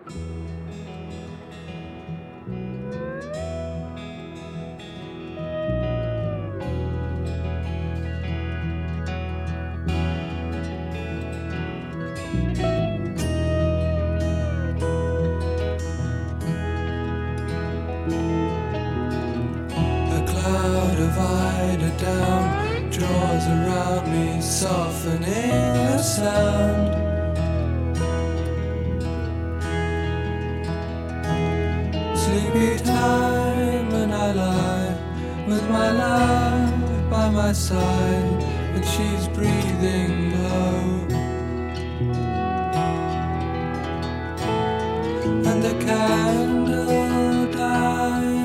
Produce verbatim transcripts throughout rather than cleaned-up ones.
Divided down, draws around me, softening the sound. Sleepy time and I lie with my love by my side, and she's breathing low. And the candle dies.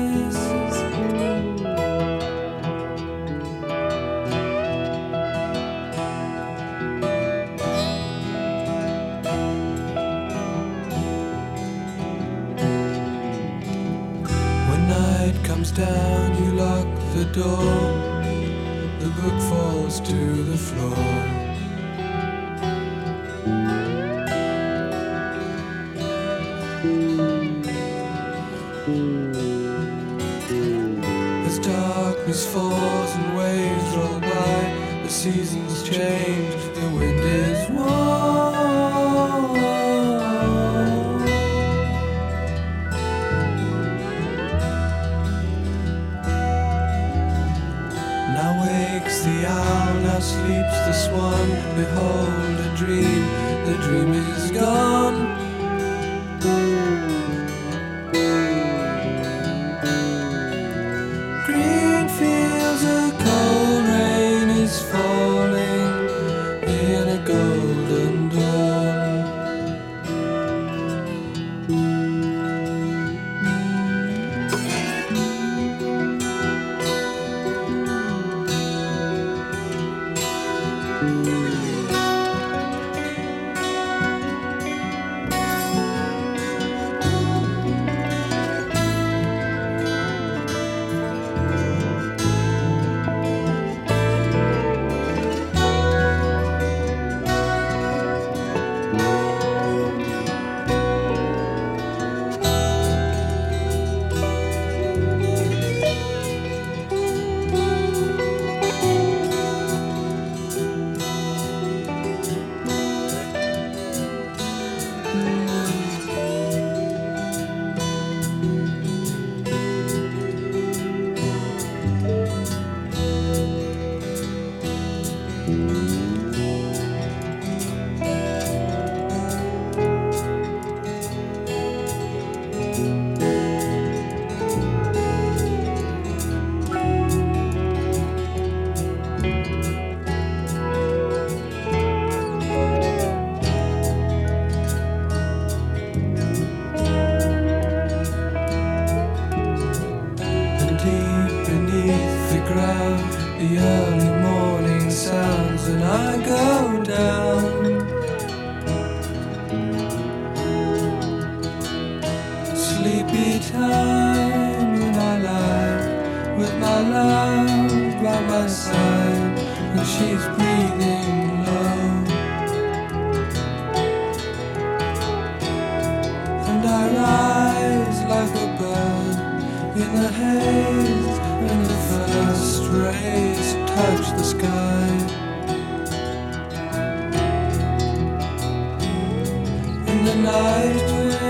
Comes down, you lock the door. The book falls to the floor. As darkness falls and waves roll by, the seasons change, the wind is warm. The owl, now sleeps the swan. Behold a dream, the dream is gone. Green fields, a cold rain is falling in a golden dawn. The early morning sounds and I go down. Sleepy time and I lie with my love by my side, and she's breathing low. And I rise like a bird in the haze, and the first rays touch the sky. And the night wind